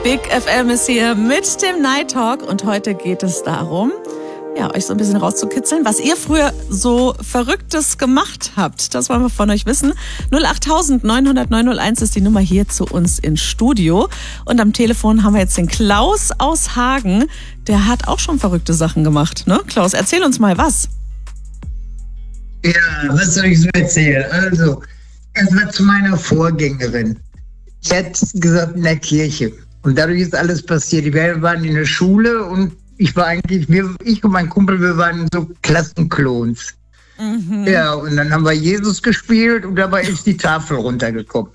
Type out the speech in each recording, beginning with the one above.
Big FM ist hier mit dem Night Talk und heute geht es darum, ja, euch so ein bisschen rauszukitzeln, was ihr früher so Verrücktes gemacht habt. Das wollen wir von euch wissen. 08000 900 901 ist die Nummer hier zu uns ins Studio. Und am Telefon haben wir jetzt den Klaus aus Hagen. Der hat auch schon verrückte Sachen gemacht, ne? Klaus, erzähl uns mal was. Ja, was soll ich so erzählen? Also, es war zu meiner Vorgängerin. Die hat gesagt, in der Kirche. Und dadurch ist alles passiert. Wir waren in der Schule und ich und mein Kumpel, wir waren so Klassenklons. Mhm. Ja, und dann haben wir Jesus gespielt und dabei ist die Tafel runtergekommen.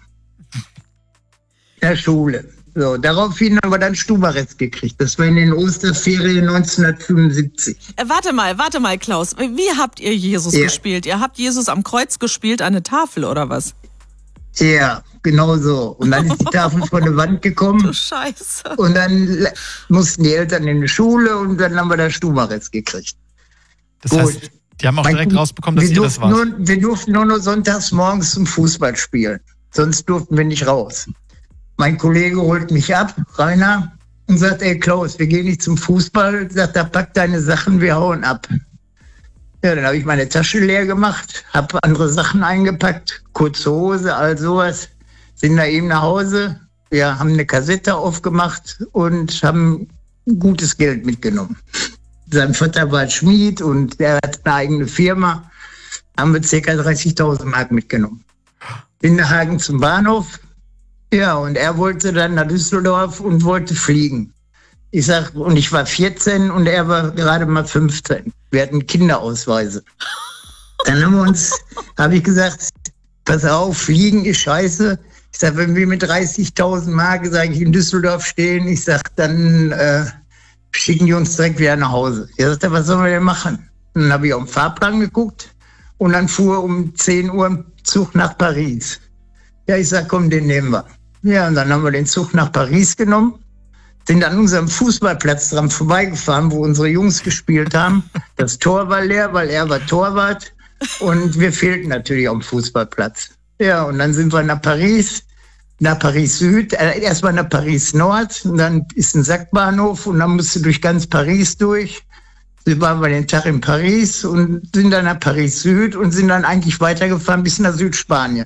In der Schule. So, daraufhin haben wir dann Stubarrest gekriegt. Das war in den Osterferien 1975. Warte mal, Klaus. Wie habt ihr Jesus gespielt? Ihr habt Jesus am Kreuz gespielt an eine Tafel, oder was? Ja, genau so. Und dann ist die Tafel von der Wand gekommen. Du Scheiße. Und dann mussten die Eltern in die Schule und dann haben wir da Stubarrest gekriegt. Das heißt, die haben auch direkt rausbekommen, dass ihr das wart. Wir durften nur sonntags morgens zum Fußball spielen. Sonst durften wir nicht raus. Mein Kollege holt mich ab, Rainer, und sagt, ey Klaus, wir gehen nicht zum Fußball. Sagt, da pack deine Sachen, wir hauen ab. Ja, dann habe ich meine Tasche leer gemacht, habe andere Sachen eingepackt, kurze Hose, all sowas. Sind da eben nach Hause, wir haben eine Kassette aufgemacht und haben gutes Geld mitgenommen. Sein Vater war Schmied und er hat eine eigene Firma. Haben wir ca. 30.000 Mark mitgenommen. Bin nach Hagen zum Bahnhof. Ja, und er wollte dann nach Düsseldorf und wollte fliegen. Ich war 14 und er war gerade mal 15. Wir hatten Kinderausweise. Dann habe ich gesagt, pass auf, fliegen ist scheiße. Ich sag, wenn wir mit 30.000 Mark, in Düsseldorf stehen, dann schicken die uns direkt wieder nach Hause. Er sagte, was sollen wir denn machen? Und dann habe ich auf den Fahrplan geguckt und dann fuhr um 10 Uhr ein Zug nach Paris. Ja, ich sag, komm, den nehmen wir. Ja, und dann haben wir den Zug nach Paris genommen, sind an unserem Fußballplatz dran vorbeigefahren, wo unsere Jungs gespielt haben. Das Tor war leer, weil er war Torwart und wir fehlten natürlich am Fußballplatz. Ja, und dann sind wir nach Paris Süd, erstmal nach Paris Nord, und dann ist ein Sackbahnhof und dann musst du durch ganz Paris durch. Wir waren den Tag in Paris und sind dann nach Paris Süd und sind dann eigentlich weitergefahren bis nach Südspanien.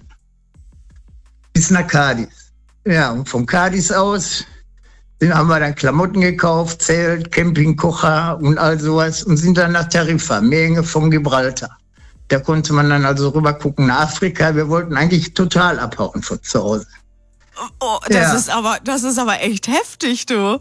Bis nach Cadiz. Ja, und von Cadiz aus haben wir dann Klamotten gekauft, Zelt, Campingkocher und all sowas und sind dann nach Tarifa, Menge von Gibraltar. Da konnte man dann also rüber gucken nach Afrika. Wir wollten eigentlich total abhauen von zu Hause. Oh, das ist aber echt heftig, du.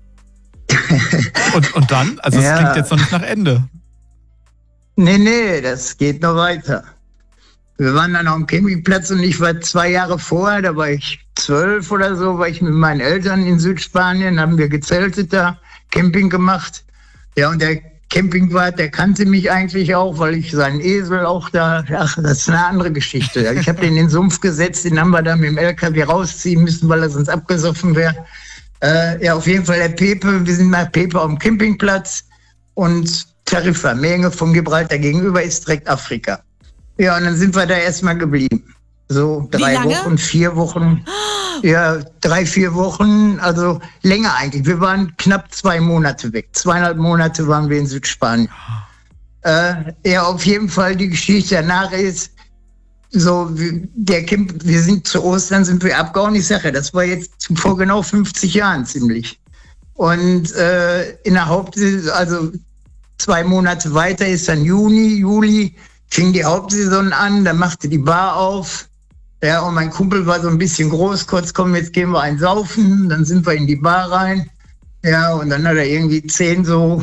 und dann? Also es klingt jetzt noch nicht nach Ende. Nee, das geht noch weiter. Wir waren dann auf dem Campingplatz und ich war 2 Jahre vorher, da war ich 12 oder so, war ich mit meinen Eltern in Südspanien, haben wir gezeltet da, Camping gemacht. Ja, und der Campingwart, der kannte mich eigentlich auch, weil ich seinen Esel auch das ist eine andere Geschichte. Ich habe den in den Sumpf gesetzt, den haben wir dann mit dem LKW rausziehen müssen, weil er sonst abgesoffen wäre. Ja, auf jeden Fall der Pepe, wir sind nach Pepe auf dem Campingplatz und Tarifa, Menge vom Gibraltar gegenüber ist direkt Afrika. Ja, und dann sind wir da erstmal geblieben. So 3 Wochen, 4 Wochen. Ja, 3, 4 Wochen, also länger eigentlich. Wir waren knapp 2 Monate weg. 2,5 Monate waren wir in Südspanien. Ja, auf jeden Fall die Geschichte danach ist, so, wir sind zu Ostern sind wir abgehauen. Ich sage ja, das war jetzt vor genau 50 Jahren ziemlich. Und in der Hauptsaison, also 2 Monate weiter ist dann Juli, fing die Hauptsaison an, dann machte die Bar auf. Ja, und mein Kumpel war so ein bisschen groß, kurz, komm, jetzt gehen wir ein saufen. Dann sind wir in die Bar rein. Ja, und dann hat er irgendwie 10 so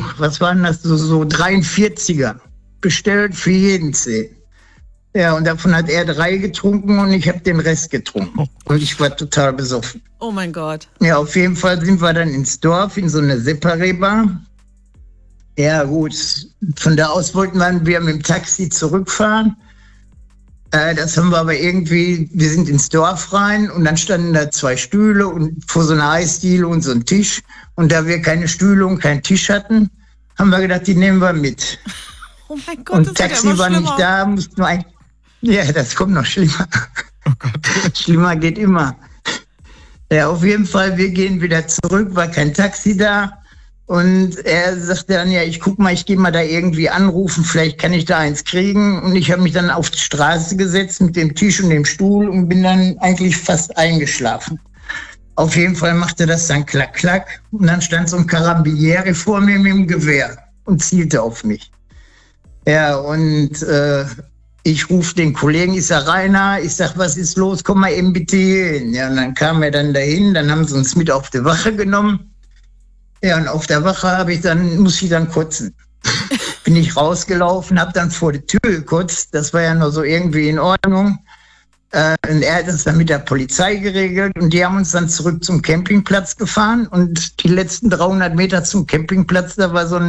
43er bestellt für jeden 10. Ja, und davon hat er 3 getrunken und ich habe den Rest getrunken. Und ich war total besoffen. Oh mein Gott. Ja, auf jeden Fall sind wir dann ins Dorf, in so eine Separé-Bar. Ja, gut. Von da aus wollten wir mit dem Taxi zurückfahren. Das haben wir aber irgendwie, wir sind ins Dorf rein und dann standen da 2 Stühle und vor so einer Eisdiele und so ein Tisch. Und da wir keine Stühle und keinen Tisch hatten, haben wir gedacht, die nehmen wir mit. Oh mein Gott, und das Taxi war nicht da, mussten wir ja, das kommt noch schlimmer. Oh Gott. Schlimmer geht immer. Ja, auf jeden Fall, wir gehen wieder zurück, war kein Taxi da. Und er sagte dann, ja, ich guck mal, ich gehe mal da irgendwie anrufen, vielleicht kann ich da eins kriegen. Und ich habe mich dann auf die Straße gesetzt mit dem Tisch und dem Stuhl und bin dann eigentlich fast eingeschlafen. Auf jeden Fall machte das dann klack, klack. Und dann stand so ein Carabinieri vor mir mit dem Gewehr und zielte auf mich. Ja, und ich rufe den Kollegen, ich sag, Rainer, ich sag, was ist los, komm mal eben bitte hier hin. Ja, und dann kam er dann dahin, dann haben sie uns mit auf die Wache genommen. Ja, und auf der Wache musste ich dann kotzen. Bin ich rausgelaufen, habe dann vor die Tür gekotzt, das war ja noch so irgendwie in Ordnung. Und er hat das dann mit der Polizei geregelt und die haben uns dann zurück zum Campingplatz gefahren und die letzten 300 Meter zum Campingplatz, da war so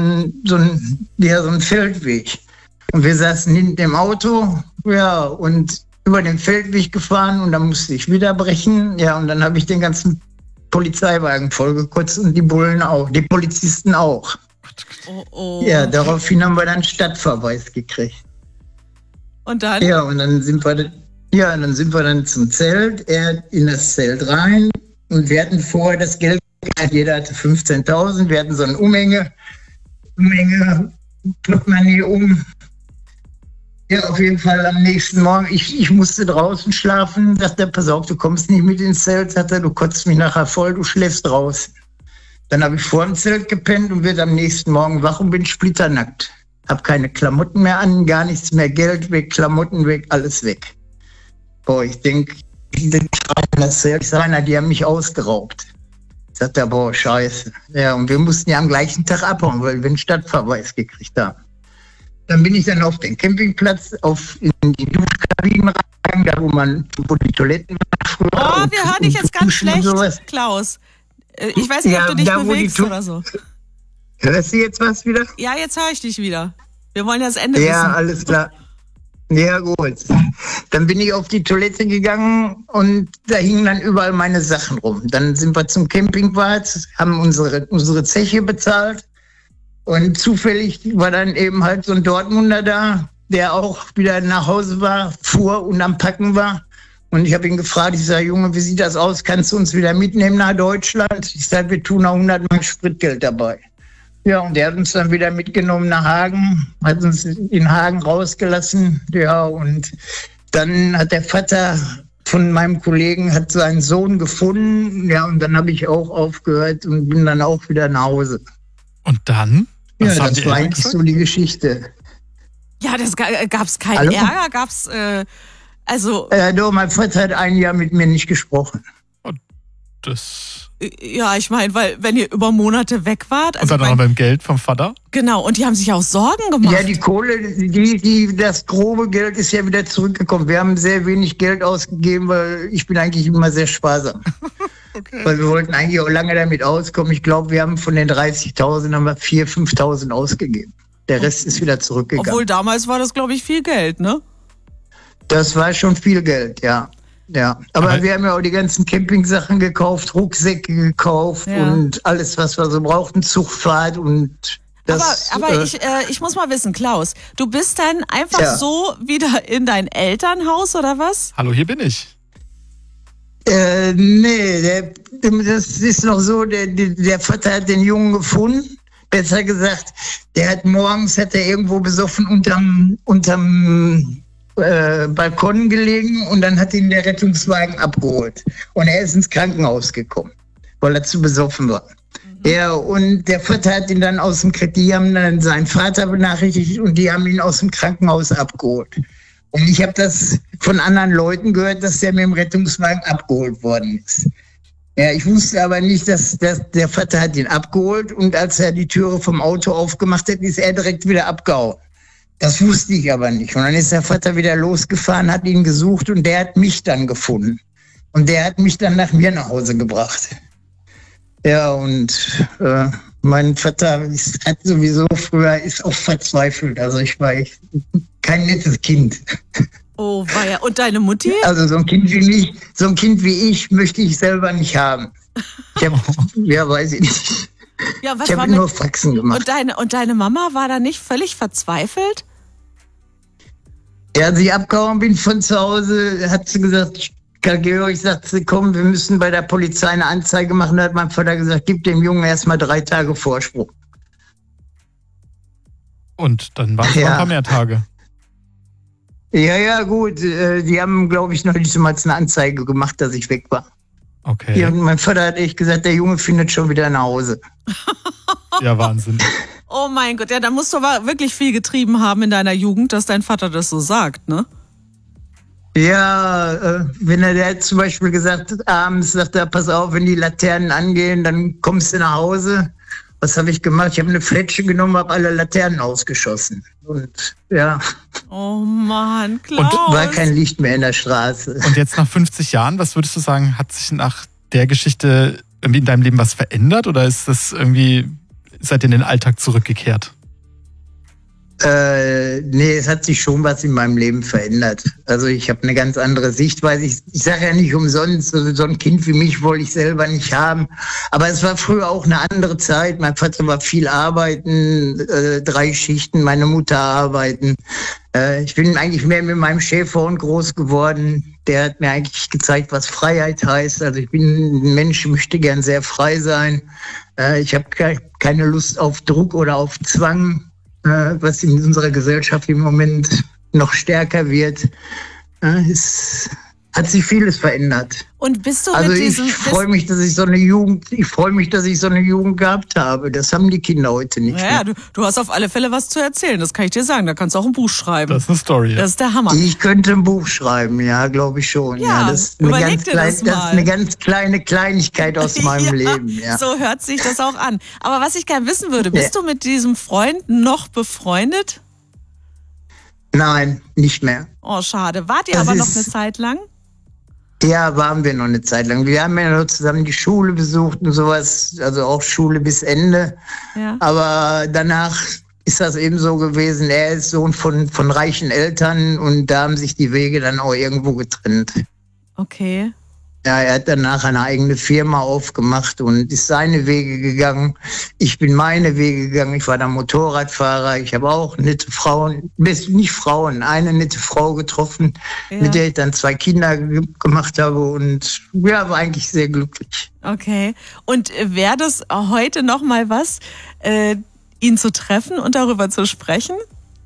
ein Feldweg. Und wir saßen hinten im Auto, ja, und über den Feldweg gefahren und dann musste ich wieder brechen. Ja, und dann habe ich den ganzen Polizeiwagen vollgekotzt und die Bullen auch, die Polizisten auch. Oh. Ja, daraufhin haben wir dann Stadtverweis gekriegt. Und dann? Ja, und dann sind wir dann zum Zelt, er in das Zelt rein und wir hatten vorher das Geld, jeder hatte 15.000, wir hatten so eine Umhänge, Portemonnaie um. Ja, auf jeden Fall am nächsten Morgen, ich musste draußen schlafen, sagte er, pass auf, du kommst nicht mit ins Zelt, sagte er, du kotzt mich nachher voll, du schläfst draußen. Dann habe ich vor dem Zelt gepennt und wird am nächsten Morgen wach und bin splitternackt. Hab keine Klamotten mehr an, gar nichts mehr, Geld weg, Klamotten weg, alles weg. Boah, ich denke, das Zelt, Rainer, die haben mich ausgeraubt. Sagt er, boah, scheiße. Ja, und wir mussten ja am gleichen Tag abhauen, weil wir einen Stadtverweis gekriegt haben. Dann bin ich dann auf den Campingplatz, in die Duschkabinen rein, da wo die Toiletten waren. Oh, wir hören dich jetzt ganz schlecht, Klaus. Ich weiß nicht, ob du dich bewegst oder so. Hörst du jetzt was wieder? Ja, jetzt höre ich dich wieder. Wir wollen ja das Ende wissen. Ja, alles klar. Ja, gut. Dann bin ich auf die Toilette gegangen und da hingen dann überall meine Sachen rum. Dann sind wir zum Campingplatz, haben unsere Zeche bezahlt. Und zufällig war dann eben halt so ein Dortmunder da, der auch wieder nach Hause fuhr und am Packen war. Und ich habe ihn gefragt, ich sage, Junge, wie sieht das aus? Kannst du uns wieder mitnehmen nach Deutschland? Ich sage, wir tun auch 100 Mark Spritgeld dabei. Ja, und der hat uns dann wieder mitgenommen nach Hagen, hat uns in Hagen rausgelassen. Ja, und dann hat der Vater von meinem Kollegen hat seinen Sohn gefunden. Ja, und dann habe ich auch aufgehört und bin dann auch wieder nach Hause. Und dann? Ja, das war eigentlich so die Geschichte. Ja, gab's keinen Ärger, Doch, mein Vater hat ein Jahr mit mir nicht gesprochen. Und das... Ja, ich meine, weil wenn ihr über Monate weg wart... Also und dann auch beim Geld vom Vater? Genau, und die haben sich auch Sorgen gemacht. Ja, die Kohle, das grobe Geld ist ja wieder zurückgekommen. Wir haben sehr wenig Geld ausgegeben, weil ich bin eigentlich immer sehr sparsam. Okay. Weil wir wollten eigentlich auch lange damit auskommen. Ich glaube, wir haben von den 30.000 haben wir 4.000, 5.000 ausgegeben. Der Rest ist wieder zurückgegangen. Obwohl damals war das, glaube ich, viel Geld, ne? Das war schon viel Geld, ja. Ja, aber wir haben ja auch die ganzen Campingsachen gekauft, Rucksäcke gekauft und alles, was wir so brauchten, Zugfahrt und das. Aber ich muss mal wissen, Klaus, du bist dann einfach so wieder in dein Elternhaus oder was? Hallo, hier bin ich. Nee, das ist noch so, der Vater hat den Jungen gefunden. Besser gesagt, der hat irgendwo besoffen unterm Balkon gelegen und dann hat ihn der Rettungswagen abgeholt. Und er ist ins Krankenhaus gekommen, weil er zu besoffen war. Ja, und der Vater hat ihn dann die haben dann seinen Vater benachrichtigt und die haben ihn aus dem Krankenhaus abgeholt. Und ich habe das von anderen Leuten gehört, dass der mit dem Rettungswagen abgeholt worden ist. Ja, ich wusste aber nicht, dass der Vater hat ihn abgeholt und als er die Türe vom Auto aufgemacht hat, ist er direkt wieder abgehauen. Das wusste ich aber nicht. Und dann ist der Vater wieder losgefahren, hat ihn gesucht und der hat mich dann gefunden. Und der hat mich dann nach mir nach Hause gebracht. Ja, und mein Vater hat sowieso früher ist auch verzweifelt. Also ich war kein nettes Kind. Oh, weia. Und deine Mutti? Also so ein Kind wie ich möchte ich selber nicht haben. Weiß ich nicht. Ja, ich habe nur Faxen gemacht. Und deine Mama war da nicht völlig verzweifelt? Ja, als ich abgehauen bin von zu Hause, hat sie gesagt, Karl-Georg sagte, komm, wir müssen bei der Polizei eine Anzeige machen. Da hat mein Vater gesagt, gib dem Jungen erstmal 3 Tage Vorsprung. Und dann waren es noch ein paar mehr Tage. Ja, gut. Die haben, glaube ich, noch nicht mal eine Anzeige gemacht, dass ich weg war. Okay. Ja, und mein Vater hat echt gesagt, der Junge findet schon wieder nach Hause. Ja, Wahnsinn. Oh mein Gott, ja, da musst du aber wirklich viel getrieben haben in deiner Jugend, dass dein Vater das so sagt, ne? Ja, wenn der hat zum Beispiel gesagt, abends sagt er, pass auf, wenn die Laternen angehen, dann kommst du nach Hause. Was habe ich gemacht? Ich habe eine Fletsche genommen, habe alle Laternen ausgeschossen. Und ja. Oh Mann, Klaus. Und war kein Licht mehr in der Straße. Und jetzt nach 50 Jahren, was würdest du sagen, hat sich nach der Geschichte irgendwie in deinem Leben was verändert? Oder ist das irgendwie, seid ihr in den Alltag zurückgekehrt? Nee, es hat sich schon was in meinem Leben verändert. Also ich habe eine ganz andere Sichtweise. Ich sage ja nicht umsonst, so ein Kind wie mich wollte ich selber nicht haben. Aber es war früher auch eine andere Zeit. Mein Vater war viel arbeiten, 3 Schichten, meine Mutter arbeiten. Ich bin eigentlich mehr mit meinem Schäferhund groß geworden. Der hat mir eigentlich gezeigt, was Freiheit heißt. Also ich bin ein Mensch, ich möchte gern sehr frei sein. Ich habe keine Lust auf Druck oder auf Zwang, was in unserer Gesellschaft im Moment noch stärker wird. Es hat sich vieles verändert. Und bist du also mit diesem... Ich freue mich, dass ich so eine Jugend gehabt habe. Das haben die Kinder heute nicht. Ja, du hast auf alle Fälle was zu erzählen, das kann ich dir sagen. Da kannst du auch ein Buch schreiben. Das ist eine Story. Das ist der Hammer. Ich könnte ein Buch schreiben, ja, glaube ich schon. Ja, das ist eine ganz kleine Kleinigkeit aus meinem Leben. Ja. So hört sich das auch an. Aber was ich gerne wissen würde, bist du mit diesem Freund noch befreundet? Nein, nicht mehr. Oh, schade. Wart ihr aber noch eine Zeit lang? Ja, waren wir noch eine Zeit lang. Wir haben ja noch zusammen die Schule besucht und sowas, also auch Schule bis Ende. Ja. Aber danach ist das eben so gewesen, er ist Sohn von reichen Eltern und da haben sich die Wege dann auch irgendwo getrennt. Okay. Ja, er hat danach eine eigene Firma aufgemacht und ist seine Wege gegangen. Ich bin meine Wege gegangen. Ich war dann Motorradfahrer. Ich habe auch nette Frauen, nicht Frauen, eine nette Frau getroffen, mit der ich dann 2 Kinder gemacht habe und ja, war eigentlich sehr glücklich. Okay. Und wäre das heute noch mal was, ihn zu treffen und darüber zu sprechen?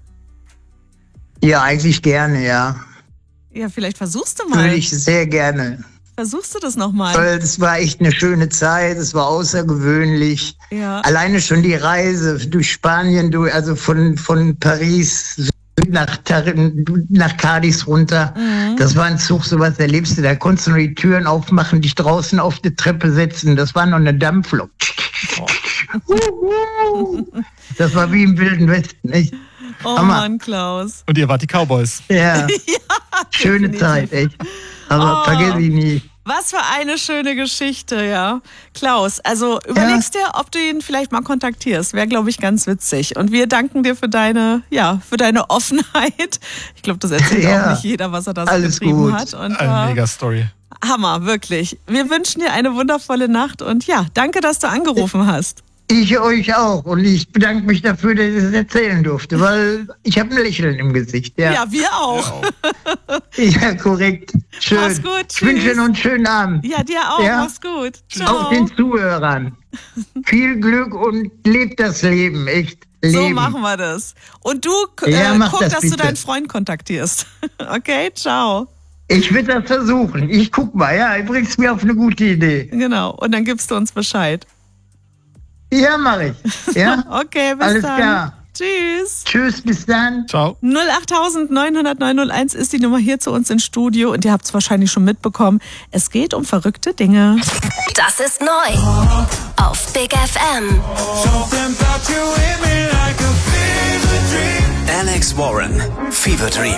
Ja, eigentlich gerne, ja. Ja, vielleicht versuchst du mal. Würde ich sehr gerne. Versuchst du das nochmal? Weil es war echt eine schöne Zeit, es war außergewöhnlich. Ja. Alleine schon die Reise durch Spanien, also von Paris nach Cadiz runter. Mhm. Das war ein Zug, sowas erlebst du. Da konntest du nur die Türen aufmachen, dich draußen auf die Treppe setzen. Das war noch eine Dampflok. Oh. Das war wie im Wilden Westen, nicht? Oh Mann, Klaus. Und ihr wart die Cowboys. Ja, schöne Zeit, echt. Aber vergiss ich nie. Was für eine schöne Geschichte, ja. Klaus, also überlegst dir, ob du ihn vielleicht mal kontaktierst. Wäre, glaube ich, ganz witzig. Und wir danken dir für deine Offenheit. Ich glaube, das erzählt auch nicht jeder, was er da so getrieben hat. Und, eine Mega-Story. Hammer, wirklich. Wir wünschen dir eine wundervolle Nacht und ja, danke, dass du angerufen hast. Ich euch auch und ich bedanke mich dafür, dass ich es erzählen durfte, weil ich habe ein Lächeln im Gesicht. Ja, wir auch. Ja, korrekt. Schön. Mach's gut. Ich wünsche dir noch einen schönen Abend. Ja, dir auch. Ja? Mach's gut. Ciao. Auch den Zuhörern. Viel Glück und lebt das Leben, echt. Leben. So machen wir das. Und du guck, dass du deinen Freund kontaktierst. Okay, ciao. Ich will das versuchen. Ich guck mal, ja, du bringst mir auf eine gute Idee. Genau, und dann gibst du uns Bescheid. Ja, mache ich. Ja? Okay, bis alles dann. Alles klar. Tschüss. Tschüss, bis dann. Ciao. 08900 ist die Nummer hier zu uns ins Studio und ihr habt es wahrscheinlich schon mitbekommen. Es geht um verrückte Dinge. Das ist neu auf Big FM. Alex Warren, Fever Dream.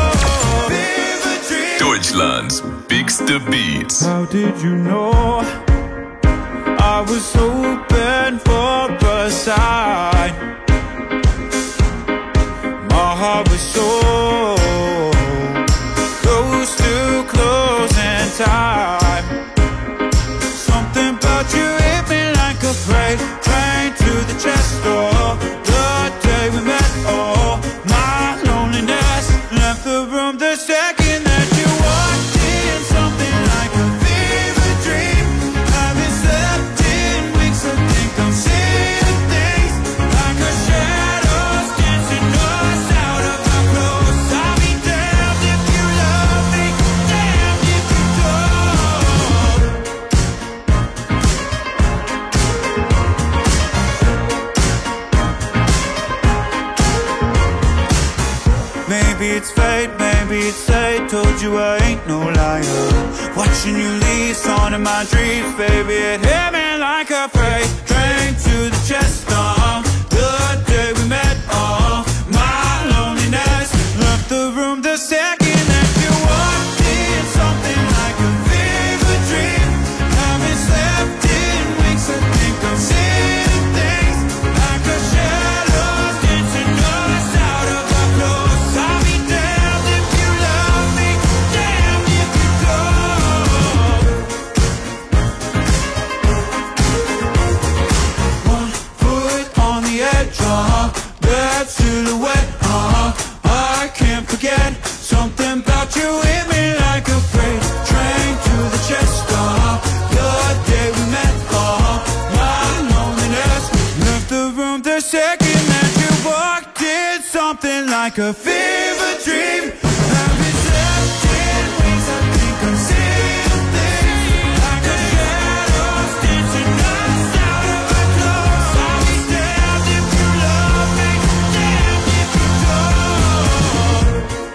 Deutschlands bigste Beats. How did you know I was hoping for a sign? My heart was so close to closing time. Something about you hit me like a freight train to the chest door. The day we met, oh, my loneliness left the room the second that you walked in. Something it's fate, maybe it's fate. Told you I ain't no liar. Watching you leave, on in my dreams, baby. It hit me like a freight train to the chest. The day we met, my loneliness left the room the second that you walked in. Something like a fever dream. Haven't slept in weeks. I think I'm seeing things like a shadow dancing us out of our clothes. I'll be damned if you love me, damned if you don't. One foot on the edge, bad silhouette, I can't forget. Something about you hit me like a freight train to the chest. The day we met, my loneliness left the room the second that you walked in. Something like a fever dream. Haven't slept in weeks. I think I'm seeing things like a shadows dancing us out of our clothes. I'll be damned if you love me, damned if you don't.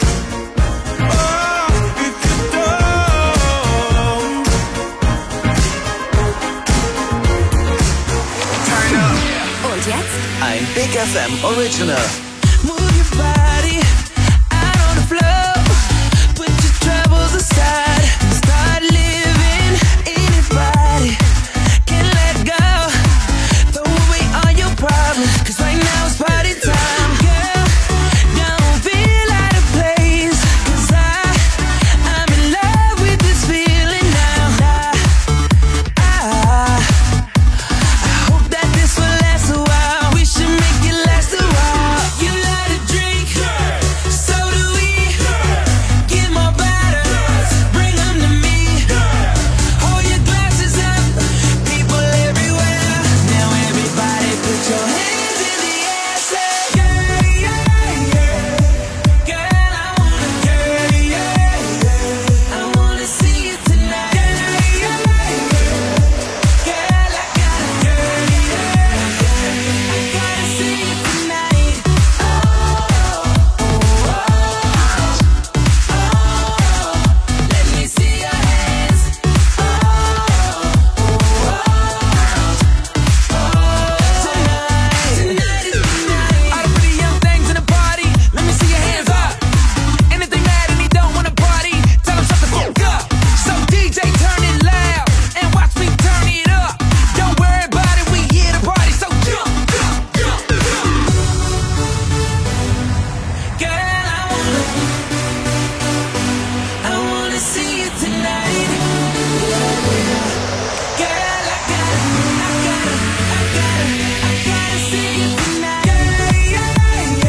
Oh, if you don't. Turn up. Und jetzt Ein Big FM Original. Move your body out on the floor. Put your troubles aside. Start living. Anybody can let go. Throw away all your problems. 'Cause right now it's party time. Girl, don't feel out of place. 'Cause I'm in love with this feeling now. I hope that this will last a while. We should make it last a while. You like to drink, so do we. Get more bottles, bring them to me. Hold your glasses up, people everywhere. Now everybody put your hands in the air. Say, yeah, yeah, yeah. Girl, I wanna see you tonight. Yeah, yeah, yeah. Girl, I gotta see you tonight. Let me see your hands. Tonight is the night. All the pretty young things in the party. Let me see your hands up. Anything mad and he don't wanna party, tell him shut the fuck up. So DJ, turn it loud and watch me turn it up. Don't worry about it, we here to party. So jump, jump, jump, jump. Girl, I wanna see you tonight. Girl, I gotta see you tonight. Yeah, yeah,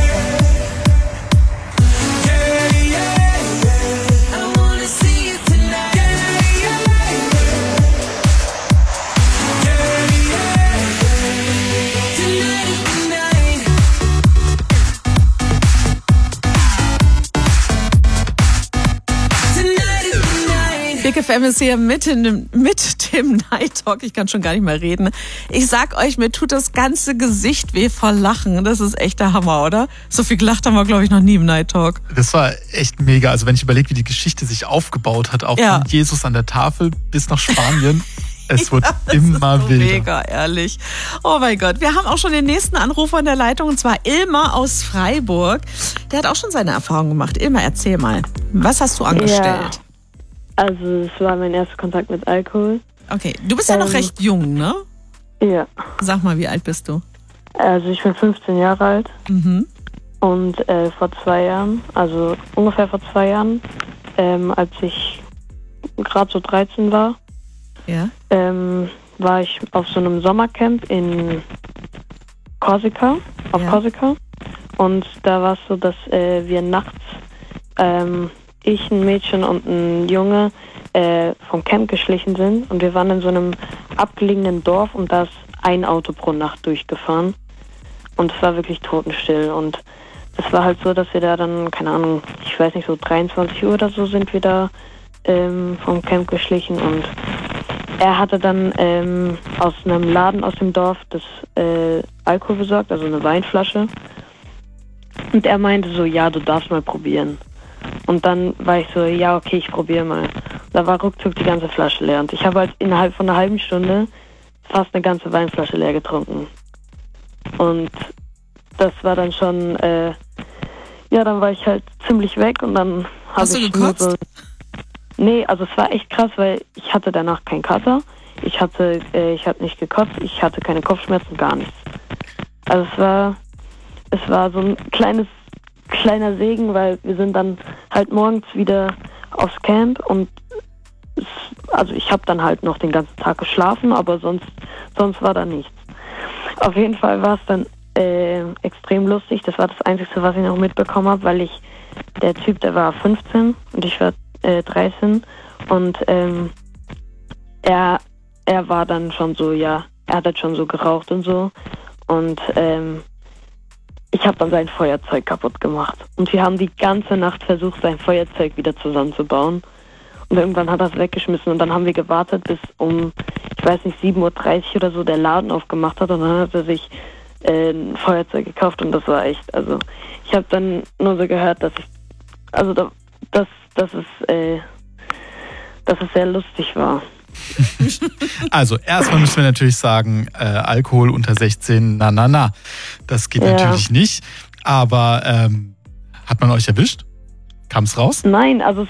yeah. I wanna see you tonight. Yeah, yeah, tonight is the night. Tonight is the night. Big FM ist hier mit dem Night Talk. Ich kann schon gar nicht mehr reden. Ich sag euch, mir tut das ganze Gesicht weh vor Lachen. Das ist echt der Hammer, oder? So viel gelacht haben wir, glaube ich, noch nie im Night Talk. Das war echt mega. Also wenn ich überlege, wie die Geschichte sich aufgebaut hat, auch Ja. von Jesus an der Tafel bis nach Spanien, es wird Das immer ist so wilder. mega, ehrlich. Oh mein Gott. Wir haben auch schon den nächsten Anrufer in der Leitung, und zwar Ilmar aus Freiburg. Der hat auch schon seine Erfahrungen gemacht. Ilmar, erzähl mal. Was hast du angestellt? Also es war mein erster Kontakt mit Alkohol. Okay, du bist ja noch recht jung, ne? Ja. Sag mal, wie alt bist du? Also ich bin 15 Jahre alt Mhm. und vor 2 Jahren, also ungefähr vor 2 Jahren, als ich gerade so 13 war, Ja. war ich auf so einem Sommercamp in Korsika, Ja. Korsika. Und da war es so, dass wir nachts, ich, ein Mädchen und ein Junge, vom Camp geschlichen sind. Und wir waren in so einem abgelegenen Dorf und da ist ein Auto pro Nacht durchgefahren. Und es war wirklich totenstill. Und es war halt so, dass wir da dann, keine Ahnung, ich weiß nicht, so 23 Uhr oder so sind wir da vom Camp geschlichen. Und er hatte dann aus einem Laden aus dem Dorf das Alkohol besorgt, also eine Weinflasche. Und er meinte so, ja, du darfst mal probieren. Und dann war ich so, ja, okay, ich probiere mal. Da war ruckzuck die ganze Flasche leer. Und ich habe halt innerhalb von einer halben Stunde fast eine ganze Weinflasche leer getrunken. Und das war dann schon, dann war ich halt ziemlich weg und dann habe Hast du ich gekotzt? nur so... Nee, also es war echt krass, weil ich hatte danach keinen Kater. Ich habe nicht gekotzt, ich hatte keine Kopfschmerzen, gar nichts. Also es war so ein kleiner Segen, weil wir sind dann halt morgens wieder aufs Camp und ich habe dann halt noch den ganzen Tag geschlafen, aber sonst war da nichts. Auf jeden Fall war es dann extrem lustig. Das war das Einzige, was ich noch mitbekommen habe, weil der Typ, der war 15 und ich war 13 und er war dann schon so, ja, er hat halt schon so geraucht und so und ich habe dann sein Feuerzeug kaputt gemacht und wir haben die ganze Nacht versucht, sein Feuerzeug wieder zusammenzubauen und irgendwann hat er es weggeschmissen und dann haben wir gewartet, bis um, ich weiß nicht, 7:30 Uhr oder so der Laden aufgemacht hat und dann hat er sich ein Feuerzeug gekauft und das war echt, also ich habe dann nur so gehört, dass es sehr lustig war. Also, erstmal müssen wir natürlich sagen, Alkohol unter 16, na. Das geht natürlich nicht. Aber hat man euch erwischt? Kam es raus? Nein, also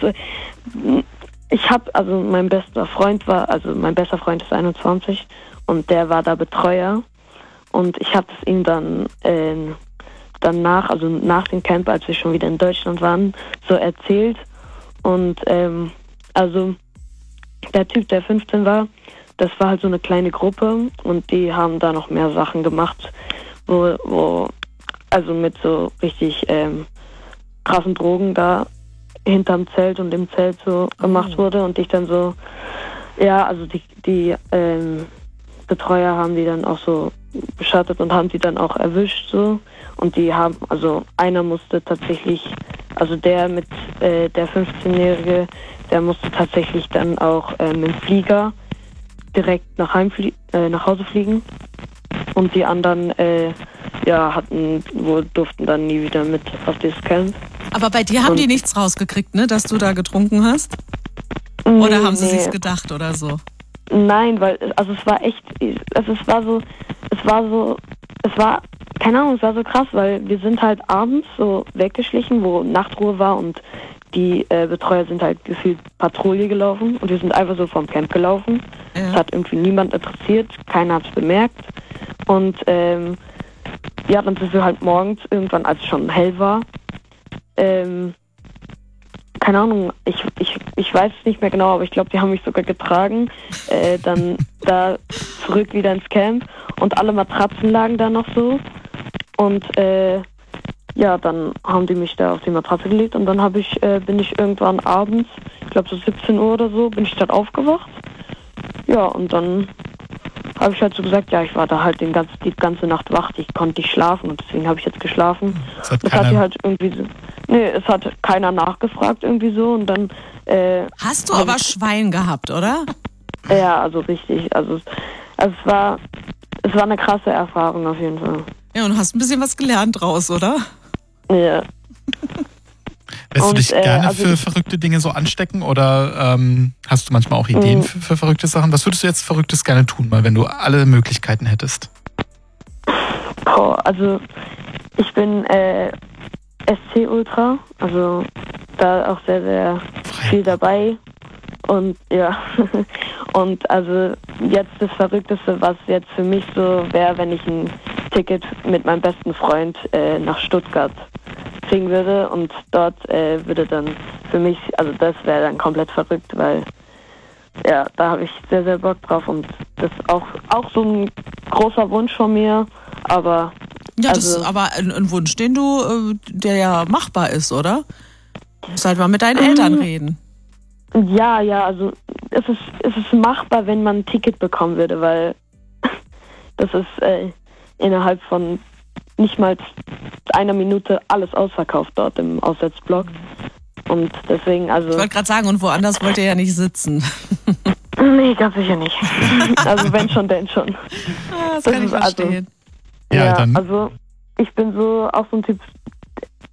mein bester Freund ist 21 und der war da Betreuer und ich habe es ihm dann danach, also nach dem Camp, als wir schon wieder in Deutschland waren, so erzählt und also der Typ, der 15 war, das war halt so eine kleine Gruppe und die haben da noch mehr Sachen gemacht, wo also mit so richtig krassen Drogen da hinterm Zelt und im Zelt so gemacht wurde und ich dann so, ja, also die Betreuer haben die dann auch so beschattet und haben sie dann auch erwischt so und die haben, also einer musste tatsächlich, also der mit der 15-Jährige, der musste tatsächlich dann auch mit dem Flieger direkt nach Hause fliegen und die anderen durften dann nie wieder mit auf das Camp. Aber bei dir haben die nichts rausgekriegt, ne, dass du da getrunken hast? Oder haben sie sich's gedacht oder so? Nein, weil, also es war keine Ahnung, es war so krass, weil wir sind halt abends so weggeschlichen, wo Nachtruhe war und die Betreuer sind halt gefühlt Patrouille gelaufen und wir sind einfach so vom Camp gelaufen. Es hat irgendwie niemand interessiert, keiner hat's bemerkt und dann sind wir halt morgens irgendwann, als es schon hell war, keine Ahnung, ich weiß es nicht mehr genau, aber ich glaube, die haben mich sogar getragen, dann da zurück wieder ins Camp und alle Matratzen lagen da noch so und dann haben die mich da auf die Matratze gelegt und dann bin ich irgendwann abends, ich glaube so 17 Uhr oder so, bin ich dann aufgewacht. Ja, und dann habe ich halt so gesagt, ja, ich war da halt die ganze Nacht wach, ich konnte nicht schlafen und deswegen habe ich jetzt geschlafen. Es hat keiner nachgefragt irgendwie so und dann... Hast du aber Schwein gehabt, oder? Ja, also richtig, also es war eine krasse Erfahrung auf jeden Fall. Ja, und hast ein bisschen was gelernt draus, oder? Ja. Lässt du dich gerne für verrückte Dinge so anstecken oder hast du manchmal auch Ideen für verrückte Sachen? Was würdest du jetzt Verrücktes gerne tun, mal wenn du alle Möglichkeiten hättest? Also ich bin SC-Ultra, also da auch sehr, sehr viel dabei und ja, und also jetzt das Verrückteste, was jetzt für mich so wäre, wenn ich ein Ticket mit meinem besten Freund nach Stuttgart kriegen würde und dort würde dann für mich, also das wäre dann komplett verrückt, weil ja, da habe ich sehr, sehr Bock drauf und das ist auch so ein großer Wunsch von mir, aber... Ja, das ist aber ein Wunsch, der ja machbar ist, oder? Du musst halt mal mit deinen Eltern reden. Ja, also es ist machbar, wenn man ein Ticket bekommen würde, weil das ist innerhalb von nicht mal einer Minute alles ausverkauft dort im Auswärtsblock. Und deswegen, also... Ich wollte gerade sagen, und woanders wollt ihr ja nicht sitzen. Nee, ganz sicher nicht. Also wenn schon, denn schon. Das kann ich verstehen. Also, ja, dann. Also ich bin so auch so ein Typ,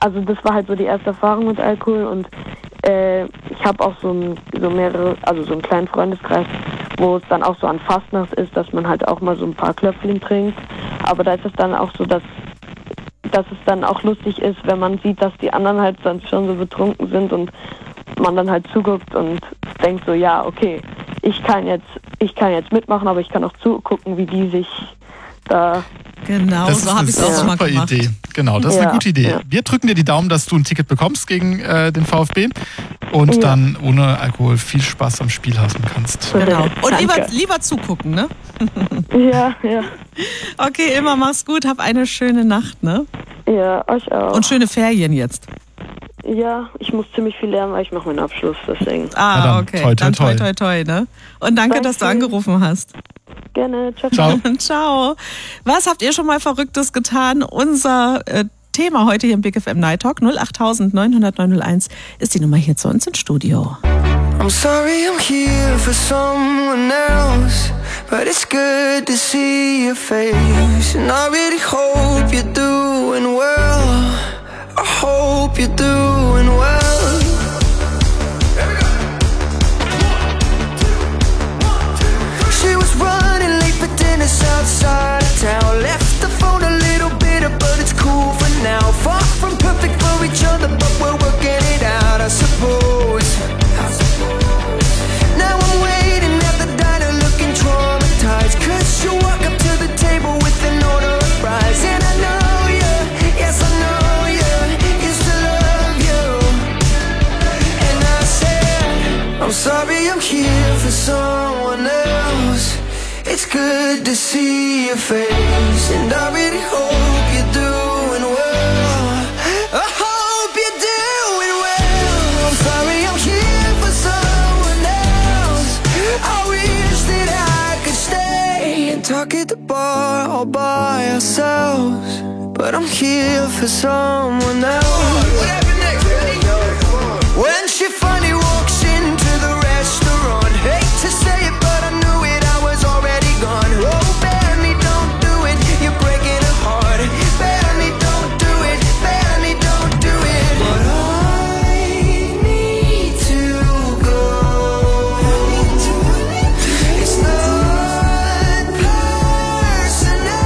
also das war halt so die erste Erfahrung mit Alkohol und ich habe auch so einen kleinen Freundeskreis, wo es dann auch so an Fastnacht ist, dass man halt auch mal so ein paar Klöpfchen trinkt. Aber da ist es dann auch so, dass es dann auch lustig ist, wenn man sieht, dass die anderen halt dann schon so betrunken sind und man dann halt zuguckt und denkt so, ja, okay, ich kann jetzt mitmachen, aber ich kann auch zugucken, wie die sich da... Genau, das so habe ich es auch schon mal gemacht. Idee. Genau, das ist eine gute Idee. Ja. Wir drücken dir die Daumen, dass du ein Ticket bekommst gegen den VfB und dann ohne Alkohol viel Spaß am Spiel haben kannst. Genau. Und Danke. lieber zugucken, ne? Ja. Okay, immer mach's gut, hab eine schöne Nacht, ne? Ja, euch auch. Und schöne Ferien jetzt. Ja, ich muss ziemlich viel lernen, weil ich mache meinen Abschluss, deswegen. Na dann, Okay. toi, toi, Dann toi, toi. toi, toi, ne? Und danke, dass du angerufen hast. Gerne, ciao. Ciao. Ciao. Was habt ihr schon mal Verrücktes getan? Unser Thema heute hier im Big FM Night Talk 08000 900 901 ist die Nummer hier zu uns ins Studio. I'm sorry I'm here for someone else, but it's good to see your face. And I really hope you're doing well. I hope you're doing well. She was running late for dinner outside of town. Left the phone a little bitter, but it's cool for now. Far from perfect for each other, but we're working it out, I suppose. Now I'm waiting at the diner looking traumatized, 'cause you walk up to the table with an order of fries. And I know you, yes I know you, used to love you. And I said, I'm sorry I'm here for someone else. It's good to see your face, and I really hope you're doing well. I hope you're doing well. I'm sorry I'm here for someone else. I wish that I could stay and talk at the bar all by ourselves, but I'm here for someone else. When she finally walks into the restaurant, hate to say it, but I knew it, I was already gone. Oh, Benny, don't do it, you're breaking her heart. Benny, don't do it, Benny, don't do it. But I need to go. It's not personal.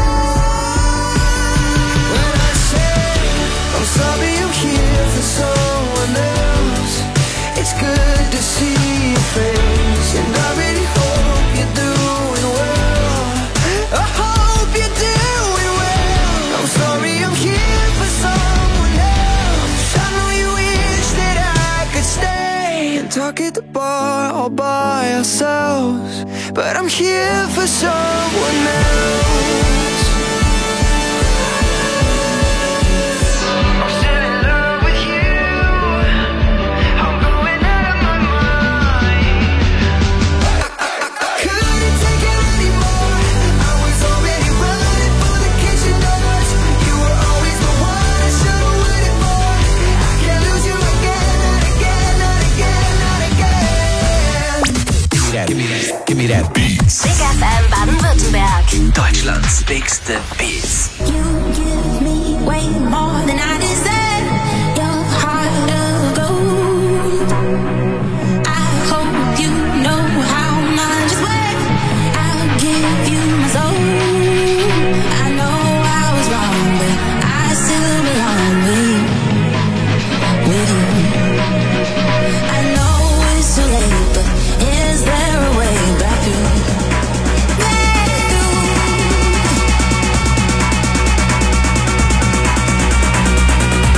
When I say I'm sorry I'm here for someone else, it's good to see your face, and I really hope you're doing well. I hope you're doing well. I'm sorry I'm here for someone else. I know you wish that I could stay and talk at the bar all by ourselves, but I'm here for someone else. I'm still in love with you. I'm going out of my mind. I couldn't take it anymore. I was already running for the kitchen doors. You were always the one I should have waited for. I can't lose you again, not again, not again, not again. Give me that Beats. Big FM Baden-Württemberg. Deutschlands bigste Beats. You give me way more than I deserve. Your heart of gold. I hope you know how much it's worth. I'll give you my soul. I know I was wrong, but I still belong with you. I know it's too late, but is there a way back through? Back through.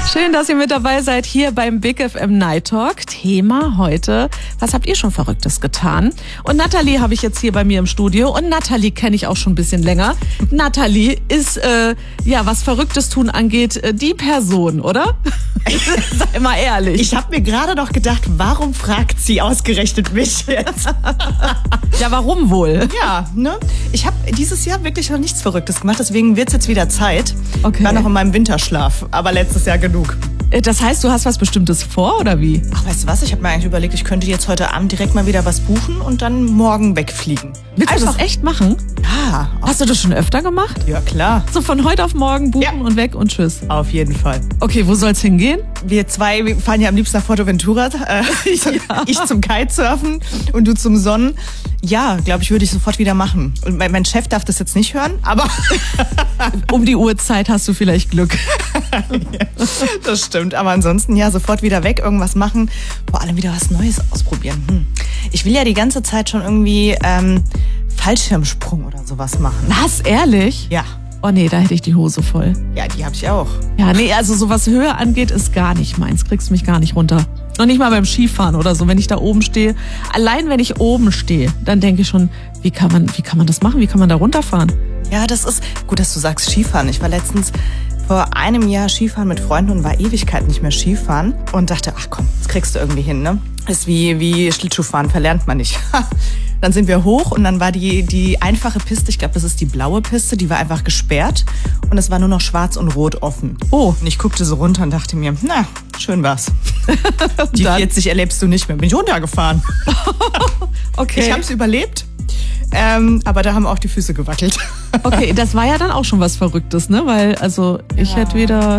Schön, dass ihr mit dabei seid hier beim Big FM Night Talk. Thema heute, was habt ihr schon Verrücktes getan? Und Nathalie habe ich jetzt hier bei mir im Studio. Und Nathalie kenne ich auch schon ein bisschen länger. Nathalie ist, was Verrücktes tun angeht, die Person, oder? Sei mal ehrlich. Ich habe mir gerade noch gedacht, warum fragt sie ausgerechnet mich jetzt? Ja, warum wohl? Ja, ne? Ich habe dieses Jahr wirklich noch nichts Verrücktes gemacht, deswegen wird's jetzt wieder Zeit. Okay. Ich war noch in meinem Winterschlaf, aber letztes Jahr genug. Das heißt, du hast was Bestimmtes vor, oder wie? Ach, weißt du was? Ich habe mir eigentlich überlegt, ich könnte jetzt heute Abend direkt mal wieder was buchen und dann morgen wegfliegen. Willst du das echt machen? Ja. Hast du das schon öfter gemacht? Ja, klar. So von heute auf morgen buchen und weg und tschüss. Auf jeden Fall. Okay, wo soll's hingehen? Wir fahren ja am liebsten nach Fuerteventura. Ich zum Kitesurfen und du zum Sonnen. Ja, glaube ich, würde ich sofort wieder machen. Und mein Chef darf das jetzt nicht hören, aber um die Uhrzeit hast du vielleicht Glück. Ja, das stimmt. Aber ansonsten ja, sofort wieder weg, irgendwas machen. Vor allem wieder was Neues ausprobieren. Ich will ja die ganze Zeit schon irgendwie Fallschirmsprung oder sowas machen. Was? Ehrlich? Ja. Oh nee, da hätte ich die Hose voll. Ja, die habe ich auch. Ja, nee, also so was Höhe angeht, ist gar nicht meins. Kriegst mich gar nicht runter. Noch nicht mal beim Skifahren oder so, wenn ich da oben stehe. Allein wenn ich oben stehe, dann denke ich schon, wie kann man das machen? Wie kann man da runterfahren? Ja, das ist gut, dass du sagst Skifahren. Ich war letztens vor einem Jahr Skifahren mit Freunden und war Ewigkeit nicht mehr Skifahren und dachte, ach komm, das kriegst du irgendwie hin, ne? Ist wie Schlittschuhfahren, verlernt man nicht. Dann sind wir hoch und dann war die einfache Piste, ich glaube, das ist die blaue Piste, die war einfach gesperrt und es war nur noch schwarz und rot offen. Oh. Und ich guckte so runter und dachte mir, na, schön war's. Die 40 erlebst du nicht mehr. Bin ich runtergefahren. Okay. Ich hab's überlebt. Aber da haben auch die Füße gewackelt. Okay, das war ja dann auch schon was Verrücktes, ne? Weil, also, ich war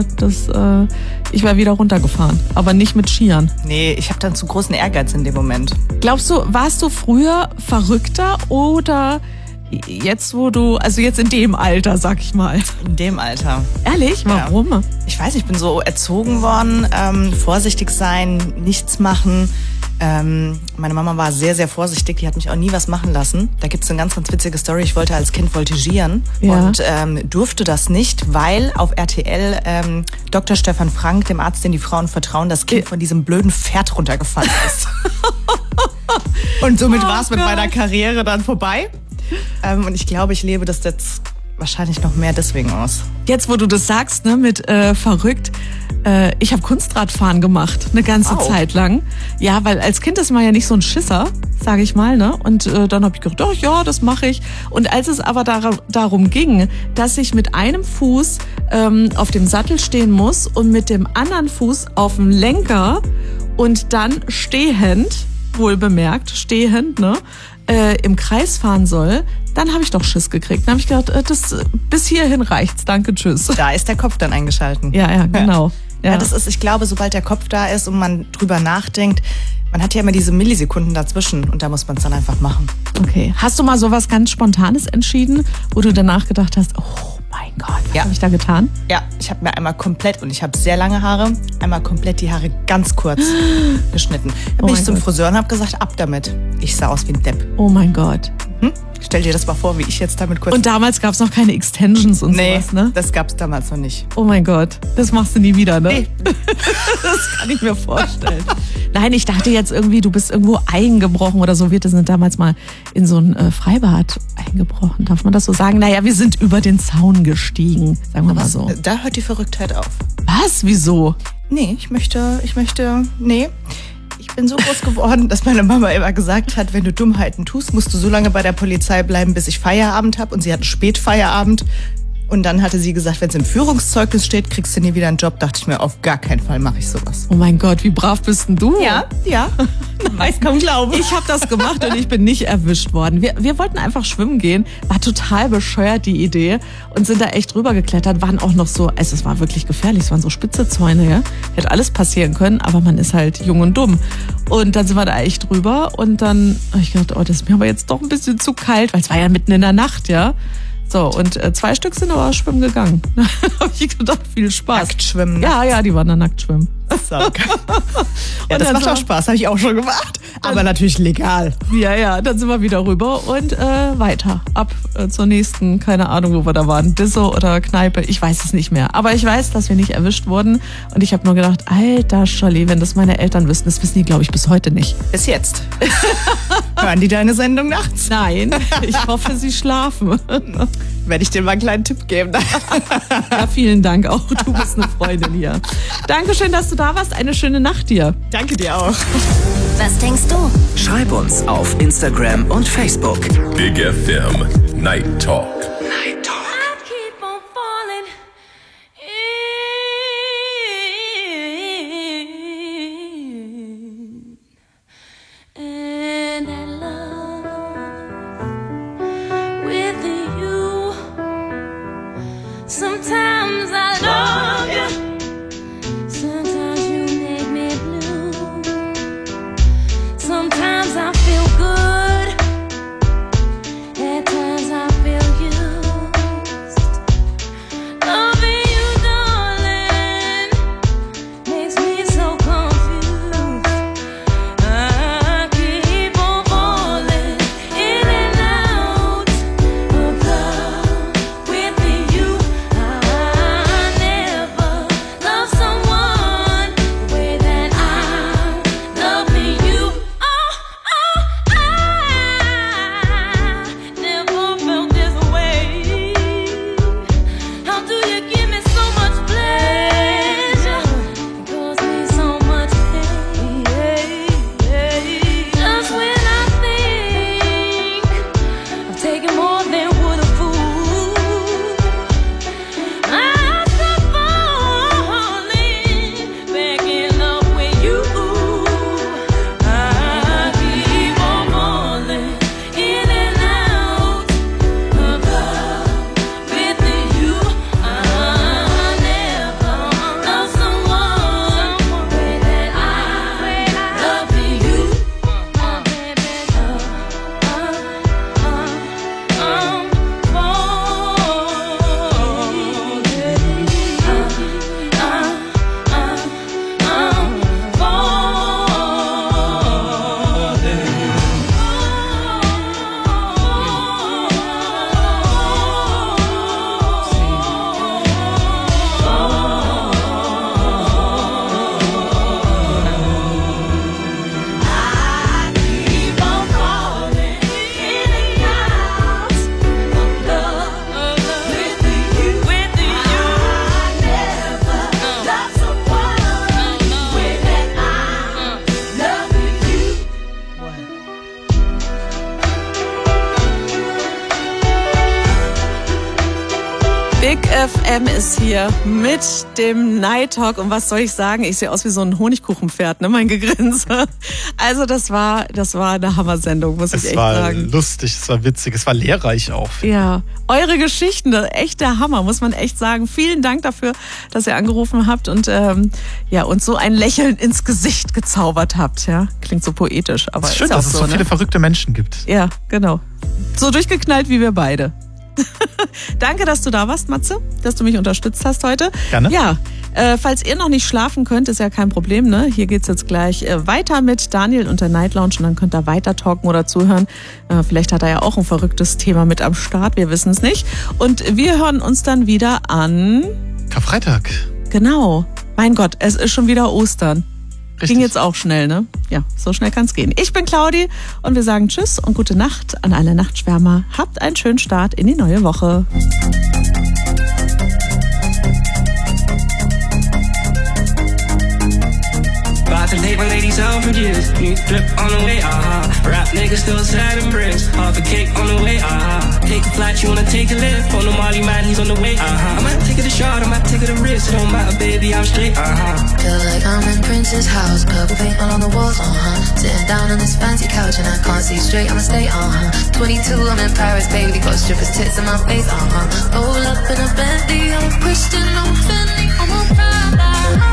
wieder runtergefahren, aber nicht mit Skiern. Nee, ich habe dann zu großen Ehrgeiz in dem Moment. Glaubst du, warst du früher verrückter oder jetzt, jetzt in dem Alter, sag ich mal? In dem Alter. Ehrlich? Warum? Ja. Ich weiß, ich bin so erzogen worden, vorsichtig sein, nichts machen. Meine Mama war sehr, sehr vorsichtig, die hat mich auch nie was machen lassen. Da gibt's eine ganz, ganz witzige Story. Ich wollte als Kind voltigieren und durfte das nicht, weil auf RTL Dr. Stefan Frank, dem Arzt, den die Frauen vertrauen, das Kind von diesem blöden Pferd runtergefallen ist. Und somit war es mit meiner Karriere dann vorbei. Und ich glaube, ich lebe das jetzt wahrscheinlich noch mehr deswegen aus. Jetzt, wo du das sagst, ne, mit verrückt, ich habe Kunstradfahren gemacht, eine ganze Zeit lang. Ja, weil als Kind ist man ja nicht so ein Schisser, sage ich mal, ne? Und dann habe ich gedacht, oh ja, das mache ich. Und als es aber darum ging, dass ich mit einem Fuß auf dem Sattel stehen muss und mit dem anderen Fuß auf dem Lenker und dann stehend, wohl bemerkt, stehend, ne? Im Kreis fahren soll, dann habe ich doch Schiss gekriegt. Dann habe ich gedacht, bis hierhin reicht's, danke, tschüss. Da ist der Kopf dann eingeschalten. Ja, genau. Ja, das ist, ich glaube, sobald der Kopf da ist und man drüber nachdenkt, man hat ja immer diese Millisekunden dazwischen und da muss man es dann einfach machen. Okay. Hast du mal sowas ganz Spontanes entschieden, wo du danach gedacht hast, oh mein Gott, was habe ich da getan? Ja, ich habe mir einmal komplett, und ich habe sehr lange Haare, einmal komplett die Haare ganz kurz geschnitten. Dann bin ich zum Friseur und habe gesagt, ab damit. Ich sah aus wie ein Depp. Oh mein Gott. Stell dir das mal vor, wie ich jetzt damit kurz... Und damals gab es noch keine Extensions und sowas, ne? Das gab es damals noch nicht. Oh mein Gott, das machst du nie wieder, ne? Nee. Das kann ich mir vorstellen. Nein, ich dachte jetzt irgendwie, du bist irgendwo eingebrochen oder so. Wir sind damals mal in so ein Freibad eingebrochen. Darf man das so sagen? Naja, wir sind über den Zaun gestiegen, sagen wir mal so. Da hört die Verrücktheit auf. Was? Wieso? Nee, ich möchte, nee. Ich bin so groß geworden, dass meine Mama immer gesagt hat, wenn du Dummheiten tust, musst du so lange bei der Polizei bleiben, bis ich Feierabend habe. Und sie hatten Spätfeierabend. Und dann hatte sie gesagt, wenn es im Führungszeugnis steht, kriegst du nie wieder einen Job. Dachte ich mir, auf gar keinen Fall mache ich sowas. Oh mein Gott, wie brav bist denn du? Ja. Nein, kaum glauben. Ich habe das gemacht und ich bin nicht erwischt worden. Wir wollten einfach schwimmen gehen. War total bescheuert, die Idee. Und sind da echt drüber geklettert. Waren auch noch so, also es war wirklich gefährlich. Es waren so spitze Zäune, ja. Hätte alles passieren können, aber man ist halt jung und dumm. Und dann sind wir da echt drüber. Und dann habe ich gedacht, oh, das ist mir aber jetzt doch ein bisschen zu kalt. Weil es war ja mitten in der Nacht, ja. So, und 2 Stück sind aber schwimmen gegangen. Da habe ich gedacht, viel Spaß. Nackt schwimmen. Ja, die waren da nackt schwimmen. Ja, das macht auch Spaß, habe ich auch schon gemacht. Aber natürlich legal. Ja, dann sind wir wieder rüber und weiter. Ab zur nächsten, keine Ahnung, wo wir da waren. Disso oder Kneipe, ich weiß es nicht mehr. Aber ich weiß, dass wir nicht erwischt wurden. Und ich habe nur gedacht, alter Scholli, wenn das meine Eltern wüssten, das wissen die, glaube ich, bis heute nicht. Bis jetzt. Hören die deine Sendung nachts? Nein, ich hoffe, sie schlafen. Werde ich dir mal einen kleinen Tipp geben. Ja, vielen Dank auch. Du bist eine Freundin hier. Dankeschön, dass du da warst. Eine schöne Nacht dir. Danke dir auch. Was denkst du? Schreib uns auf Instagram und Facebook. Big FM Night Talk. Night Talk. Sometimes I love you, sometimes you make me blue. Sometimes I feel good, at times I feel used. Loving you, darling, makes me so confused. I keep on falling in and out of love with you. Big FM ist hier mit dem Night Talk. Und was soll ich sagen? Ich sehe aus wie so ein Honigkuchenpferd, ne, mein Gegrinse. Also das war eine Hammersendung, muss ich echt sagen. Es war lustig, es war witzig, es war lehrreich auch. Ja, eure Geschichten, echt der Hammer, muss man echt sagen. Vielen Dank dafür, dass ihr angerufen habt und uns so ein Lächeln ins Gesicht gezaubert habt. Ja, klingt so poetisch, aber es ist schön, auch dass es so viele verrückte Menschen gibt. Ja, genau. So durchgeknallt wie wir beide. Danke, dass du da warst, Matze, dass du mich unterstützt hast heute. Gerne. Ja, falls ihr noch nicht schlafen könnt, ist ja kein Problem, ne? Hier geht's jetzt gleich weiter mit Daniel und der Night Lounge und dann könnt ihr weiter talken oder zuhören. Vielleicht hat er ja auch ein verrücktes Thema mit am Start, wir wissen es nicht. Und wir hören uns dann wieder an Karfreitag. Genau. Mein Gott, es ist schon wieder Ostern. Richtig. Ging jetzt auch schnell, ne? Ja, so schnell kann's gehen. Ich bin Claudi und wir sagen Tschüss und gute Nacht an alle Nachtschwärmer. Habt einen schönen Start in die neue Woche. About to date my ladies out for years. New flip on the way, Rap niggas still sad and bricks. Half a cake on the way, Take a flight, you wanna take a lift. On the Molly man, he's on the way, I might take it a shot, I might take it a risk. It don't matter, baby, I'm straight, Feel like I'm in Prince's house. Purple paint all on the walls, Sitting down on this fancy couch and I can't see straight, I'ma stay, 22, I'm in Paris, baby. Got strippers' tits in my face, Roll up in a Bentley, I'm a Christian, I'm Fendi, I'm a Prada.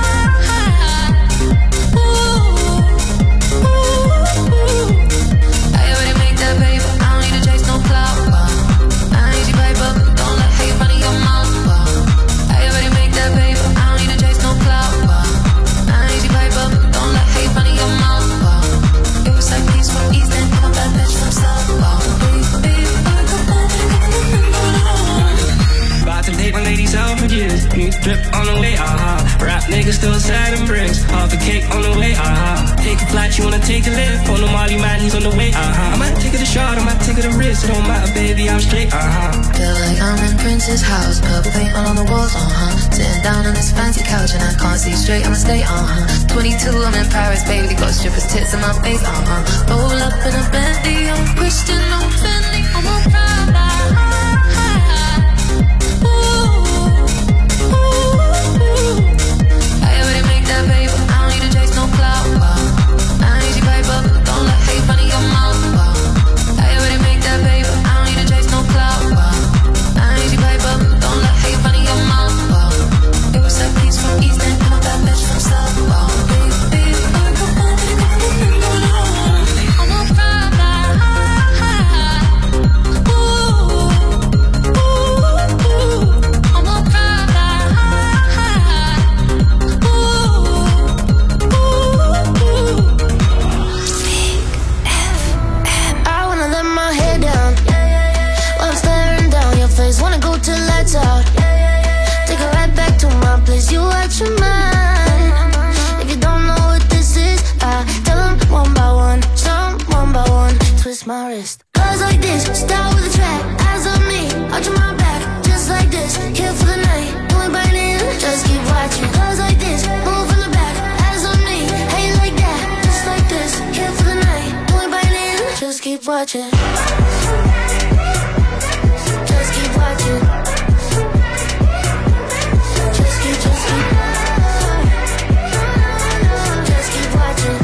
I already made that paper, I don't need to chase no clout. I ain't your paper, don't let hate run in your mouth. I already made that paper, I don't need to chase no clout. I take a lift on the Molly man, he's on the way. I might take it a shot, I might take it a risk. It don't matter, baby, I'm straight. Feel like I'm in Prince's house, purple paint all on the walls, Sitting down on this fancy couch and I can't see straight, I'ma stay, 22, I'm in Paris, baby, got strippers' tits in my face, Roll up in a Bentley, I'm Christian, I'm Fendi, I'm a Prada. I already make that paper, I don't need to chase no clout, I need you paper, don't let hate run in your mouth, I already make that paper, I don't need to chase no clout, I need you paper, don't let hate run in your mouth, it was that piece from East End, I'm a bad bitch from South, baby, I'm a Prada, I'm a Prada, I wanna let my hair down while I'm staring down your face. Wanna go till lights out. Take it right back to my place. You out your mind. If you don't know what this is, I tell them one by one. Some one by one. Twist my wrist. Cause like this, start with a track. Eyes on me, arch my back. Just like this, here for the night. You ain't biting, just keep watching. Cause like this, move in the back. Eyes on me, hey like that. Just like this, here for the night. You ain't biting, just keep watching. Just keep watching. Just keep watching.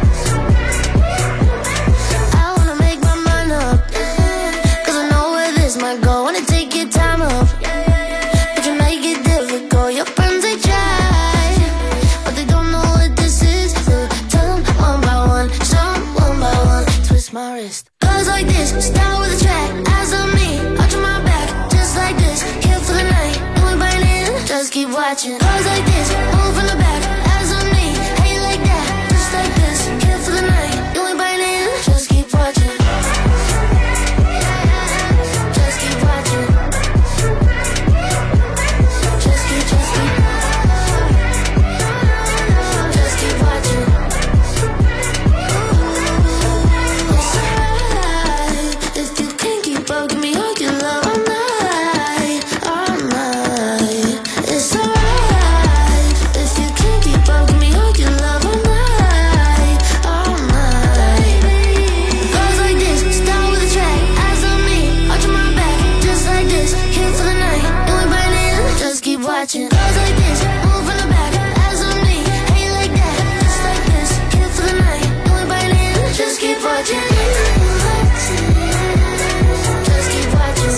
I wanna make my mind up, cause I know where this might go. Wanna take your time up, but you make it difficult. Your friends they try, but they don't know what this is. So tell them one by one, some one by one. Twist my wrist. Cause like this, start with a track. Eyes on me, arch my back. Just like this, here for the night. You ain't biting, just keep watching. Cause like this, move in the back. Eyes on me, hey like that. Just like this, here for the night. You ain't biting, just keep watching. Just keep watching. Just keep watching. It's alright if you can't keep up, give me all your love all night, all night. It's alright if you can't keep up, give me all your love all night, all night. Goes like this, start with a track. Eyes on me, arch my back. Just like this, here for the night. You ain't biting, just keep watching. Goes like this, move in the back. Eyes on me, hey like that. Just like this, here for the night. You ain't biting, just keep watching. Just keep watching.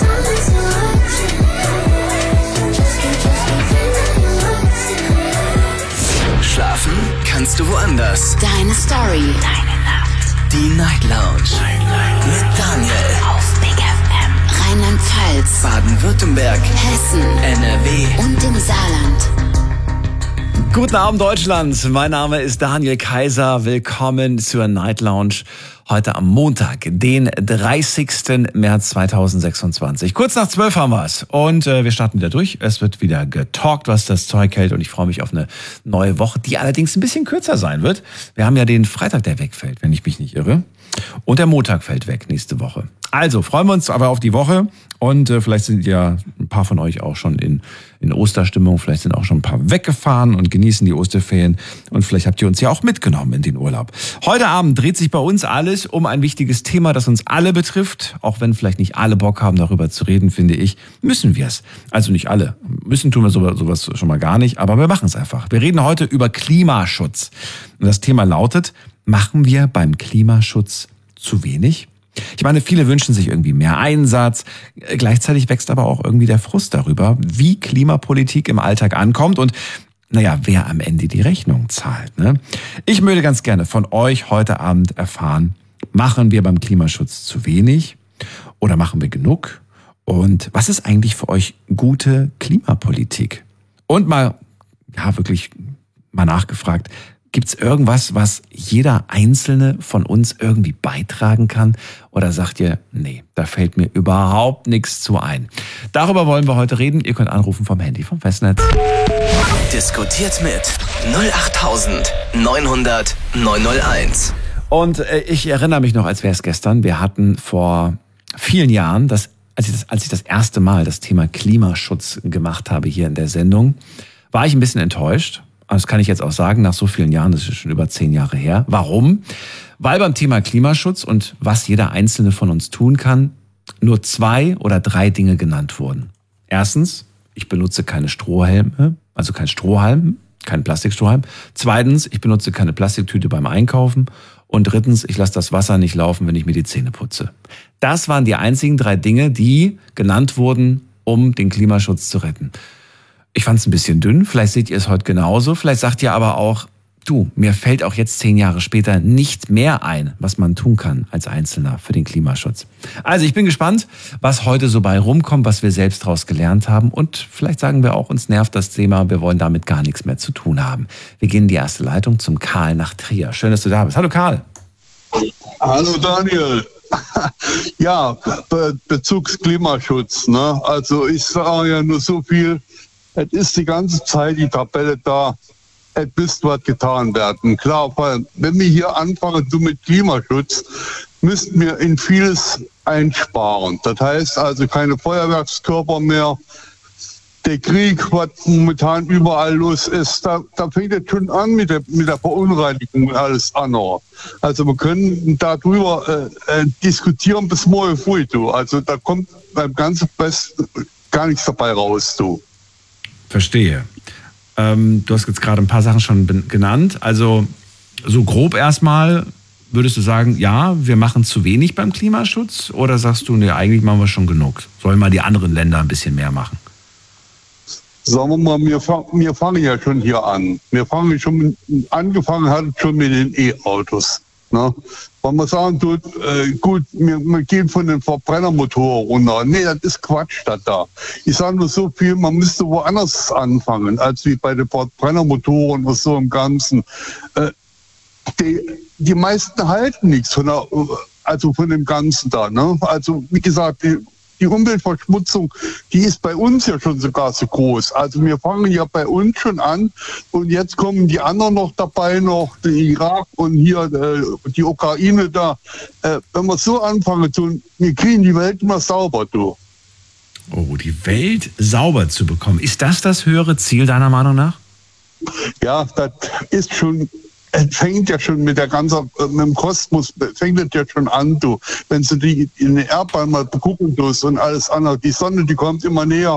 Schlafen kannst du woanders. Deine Story. Deine Nacht. Die Night Lounge. Mit Daniel. Auf Big FM. Rheinland-Pfalz. Baden-Württemberg. Hessen. NRW. Und im Saarland. Guten Abend, Deutschland. Mein Name ist Daniel Kaiser. Willkommen zur Night Lounge. Heute am Montag, den 30. März 2026. Kurz nach 12 haben wir es. Und wir starten wieder durch. Es wird wieder getalkt, was das Zeug hält. Und ich freue mich auf eine neue Woche, die allerdings ein bisschen kürzer sein wird. Wir haben ja den Freitag, der wegfällt, wenn ich mich nicht irre. Und der Montag fällt weg nächste Woche. Also freuen wir uns aber auf die Woche. Und vielleicht sind ja ein paar von euch auch schon in Osterstimmung. Vielleicht sind auch schon ein paar weggefahren und genießen die Osterferien. Und vielleicht habt ihr uns ja auch mitgenommen in den Urlaub. Heute Abend dreht sich bei uns alles um ein wichtiges Thema, das uns alle betrifft. Auch wenn vielleicht nicht alle Bock haben, darüber zu reden, finde ich, müssen wir es. Also nicht alle. Müssen tun wir sowas schon mal gar nicht. Aber wir machen es einfach. Wir reden heute über Klimaschutz. Und das Thema lautet, machen wir beim Klimaschutz zu wenig? Ich meine, viele wünschen sich irgendwie mehr Einsatz. Gleichzeitig wächst aber auch irgendwie der Frust darüber, wie Klimapolitik im Alltag ankommt und wer am Ende die Rechnung zahlt. Ne? Ich möchte ganz gerne von euch heute Abend erfahren, machen wir beim Klimaschutz zu wenig oder machen wir genug? Und was ist eigentlich für euch gute Klimapolitik? Und wirklich mal nachgefragt, gibt es irgendwas, was jeder Einzelne von uns irgendwie beitragen kann? Oder sagt ihr, nee, da fällt mir überhaupt nichts zu ein? Darüber wollen wir heute reden. Ihr könnt anrufen vom Handy, vom Festnetz. Diskutiert mit 08900 901. Und ich erinnere mich noch, als wäre es gestern, wir hatten vor vielen Jahren, als ich das erste Mal das Thema Klimaschutz gemacht habe hier in der Sendung, war ich ein bisschen enttäuscht. Das kann ich jetzt auch sagen, nach so vielen Jahren, das ist schon über 10 Jahre her. Warum? Weil beim Thema Klimaschutz und was jeder Einzelne von uns tun kann, nur 2 oder 3 Dinge genannt wurden. Erstens, ich benutze keine Strohhalme, also kein Strohhalm, kein Plastikstrohhalm. Zweitens, ich benutze keine Plastiktüte beim Einkaufen. Und drittens, ich lasse das Wasser nicht laufen, wenn ich mir die Zähne putze. Das waren die einzigen 3 Dinge, die genannt wurden, um den Klimaschutz zu retten. Ich fand es ein bisschen dünn, vielleicht seht ihr es heute genauso. Vielleicht sagt ihr aber auch, du, mir fällt auch jetzt 10 Jahre später nicht mehr ein, was man tun kann als Einzelner für den Klimaschutz. Also ich bin gespannt, was heute so bei rumkommt, was wir selbst daraus gelernt haben. Und vielleicht sagen wir auch, uns nervt das Thema, wir wollen damit gar nichts mehr zu tun haben. Wir gehen in die erste Leitung zum Karl nach Trier. Schön, dass du da bist. Hallo Karl. Hallo Daniel. Ja, Bezugs Klimaschutz. Ne? Also ich sage ja nur so viel, es ist die ganze Zeit die Tabelle da, es müsste was getan werden. Klar, weil wenn wir hier anfangen so mit Klimaschutz, müssten wir in vieles einsparen. Das heißt also keine Feuerwerkskörper mehr. Der Krieg, was momentan überall los ist, da fängt es schon an mit der Verunreinigung und alles andere. Also wir können darüber diskutieren bis morgen früh. Also da kommt beim ganzen Besten gar nichts dabei raus. Verstehe. Du hast jetzt gerade ein paar Sachen schon genannt. Also so grob erstmal würdest du sagen, ja, wir machen zu wenig beim Klimaschutz? Oder sagst du, nee, eigentlich machen wir schon genug? Sollen mal die anderen Länder ein bisschen mehr machen? Sagen wir mal, wir fangen ja schon hier an. Angefangen hat es schon mit den E-Autos. Ne? Wenn man sagen tut, gut, wir gehen von den Verbrennermotoren runter. Nee, das ist Quatsch, das da. Ich sage nur so viel, man müsste woanders anfangen, als wie bei den Verbrennermotoren oder so im Ganzen. Die meisten halten nichts von dem Ganzen da. Ne? Also wie gesagt, die Umweltverschmutzung, die ist bei uns ja schon sogar so groß. Also wir fangen ja bei uns schon an und jetzt kommen die anderen noch dabei, noch der Irak und hier die Ukraine da. Wenn wir so anfangen, wir kriegen die Welt immer sauber, du. Oh, die Welt sauber zu bekommen. Ist das höhere Ziel deiner Meinung nach? Ja, das ist schon... Es fängt ja schon mit dem Kosmos, fängt es ja schon an, du. Wenn du in den Erdball mal gucken tust und alles andere, die Sonne, die kommt immer näher.